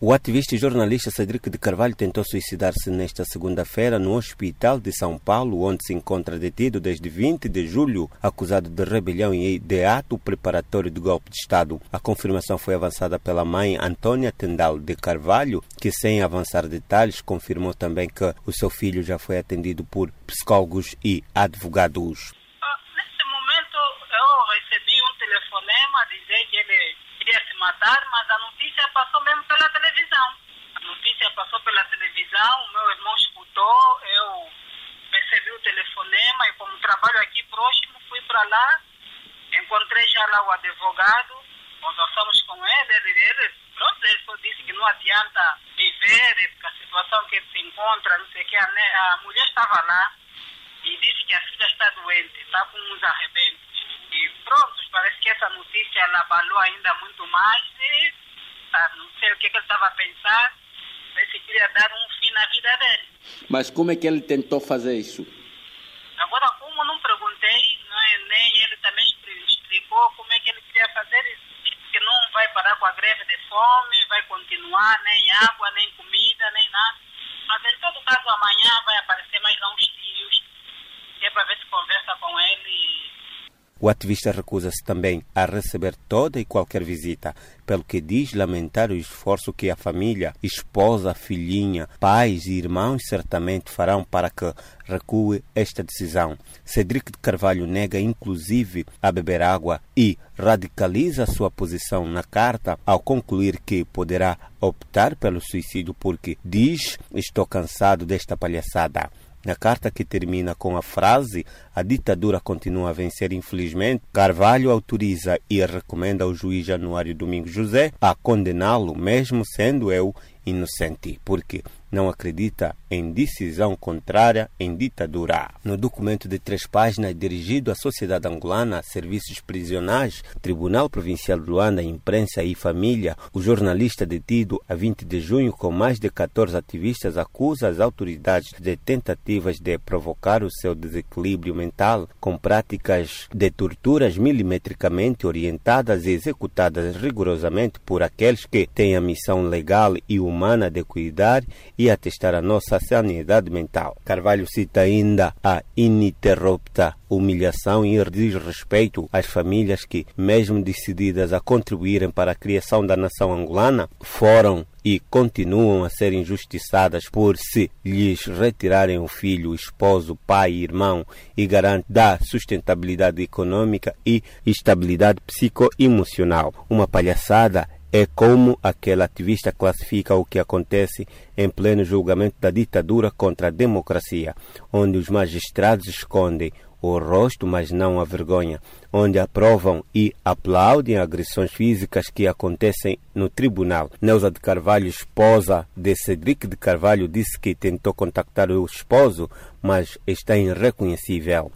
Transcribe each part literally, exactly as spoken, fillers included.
O ativista e jornalista Cedric de Carvalho tentou suicidar-se nesta segunda-feira no Hospital de São Paulo, onde se encontra detido desde vinte de julho, acusado de rebelião e de ato preparatório de golpe de Estado. A confirmação foi avançada pela mãe Antônia Tendal de Carvalho, que, sem avançar detalhes, confirmou também que o seu filho já foi atendido por psicólogos e advogados. Neste momento, eu recebi um telefonema a dizer que ele queria se matar, mas a notícia passou mesmo pela televisão. A notícia passou pela televisão, o meu irmão escutou, eu recebi o telefonema e, como trabalho aqui próximo, fui para lá, encontrei já lá o advogado, conversamos com ele, ele, ele, pronto, ele só disse que não adianta viver, porque a situação que ele se encontra, não sei o que, a, a mulher estava lá e disse que a filha está doente, está com uns arrebentos. E pronto, parece que essa notícia ela abalou ainda muito mais e ah, não sei o que, que ele estava a pensar, se queria dar um fim na vida dele. Mas como é que ele tentou fazer isso? Agora, como não perguntei, não é, nem ele também explicou como é que ele queria fazer isso. Disse que não vai parar com a greve de fome, vai continuar, nem água, nem comida, nem nada. Mas em todo caso, amanhã vai aparecer mais lá uns tios, que é para ver se conversa com ele. O ativista recusa-se também a receber toda e qualquer visita, pelo que diz lamentar o esforço que a família, esposa, filhinha, pais e irmãos certamente farão para que recue esta decisão. Cedric de Carvalho nega inclusive a beber água e radicaliza sua posição na carta ao concluir que poderá optar pelo suicídio porque diz: "Estou cansado desta palhaçada". Na carta, que termina com a frase "a ditadura continua a vencer infelizmente", Carvalho autoriza e recomenda ao juiz Januário Domingos José a condená-lo, mesmo sendo eu inocente, porque não acredita em decisão contrária em ditadura. No documento de três páginas dirigido à sociedade angolana, serviços prisionais, Tribunal Provincial de Luanda, Imprensa e Família, o jornalista detido a vinte de junho com mais de catorze ativistas acusa as autoridades de tentativas de provocar o seu desequilíbrio mental com práticas de torturas milimetricamente orientadas e executadas rigorosamente por aqueles que têm a missão legal e humana de cuidar e atestar a nossa sanidade mental. Carvalho cita ainda a ininterrupta humilhação e desrespeito às famílias que, mesmo decididas a contribuírem para a criação da nação angolana, foram e continuam a ser injustiçadas por se lhes retirarem o filho, esposo, pai, irmão e garante da sustentabilidade econômica e estabilidade psicoemocional. Uma palhaçada é como aquele ativista classifica o que acontece em pleno julgamento da ditadura contra a democracia, onde os magistrados escondem o rosto, mas não a vergonha, onde aprovam e aplaudem agressões físicas que acontecem no tribunal. Neuza de Carvalho, esposa de Cedric de Carvalho, disse que tentou contactar o esposo, mas está irreconhecível.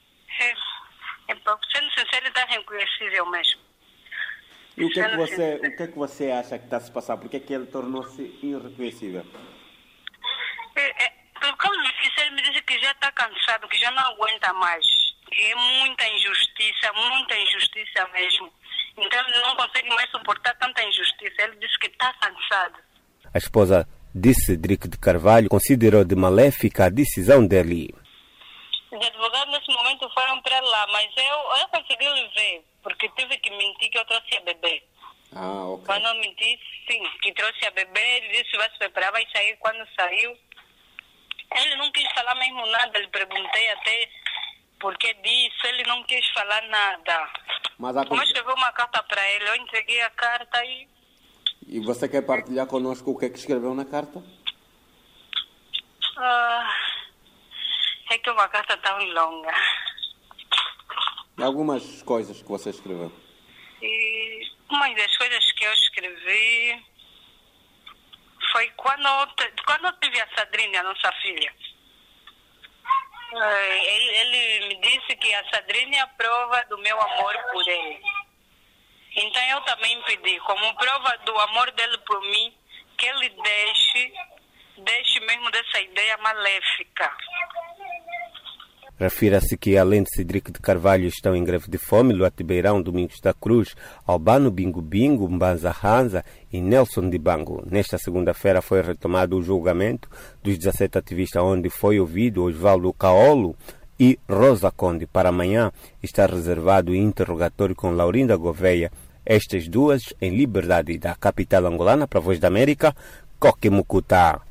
É, é, sendo sincero, está irreconhecível mesmo. E o que, é que você, o que é que você acha que está a se passar? Por que é que ele tornou-se irreconhecível? É, é, por causa disso, ele me disse que já está cansado, que já não aguenta mais. É muita injustiça, muita injustiça mesmo. Então ele não consegue mais suportar tanta injustiça. Ele disse que está cansado. A esposa de Cedric de Carvalho considerou de maléfica a decisão dele. Os advogados nesse momento foram para lá, mas eu, eu consegui lhe ver, porque tive que mentir que eu trouxe a bebê. Ah, ok. Quando eu menti, sim, que trouxe a bebê, ele disse que vai se preparar, vai sair. Quando saiu, ele não quis falar mesmo nada, lhe perguntei até por que disso, ele não quis falar nada. Mas a... Como eu escrevi uma carta para ele, eu entreguei a carta e... E você quer partilhar conosco o que é que escreveu na carta? Ah... É que uma carta tão longa. E algumas coisas que você escreveu? E uma das coisas que eu escrevi foi quando, quando eu tive a Sadrinha, a nossa filha. Ele, ele me disse que a Sadrinha é a prova do meu amor por ele. Então eu também pedi, como prova do amor dele por mim, que ele deixe, deixe mesmo dessa ideia maléfica. Refira-se que, além de Cedric de Carvalho, estão em greve de fome Luati Beirão, Domingos da Cruz, Albano Bingo Bingo, Mbanza Hanza e Nelson de Bango. Nesta segunda-feira foi retomado o julgamento dos dezassete ativistas, onde foi ouvido Osvaldo Caolo e Rosa Conde. Para amanhã está reservado o interrogatório com Laurinda Gouveia, estas duas em liberdade. Da capital angolana para a Voz da América, Coque Mucuta.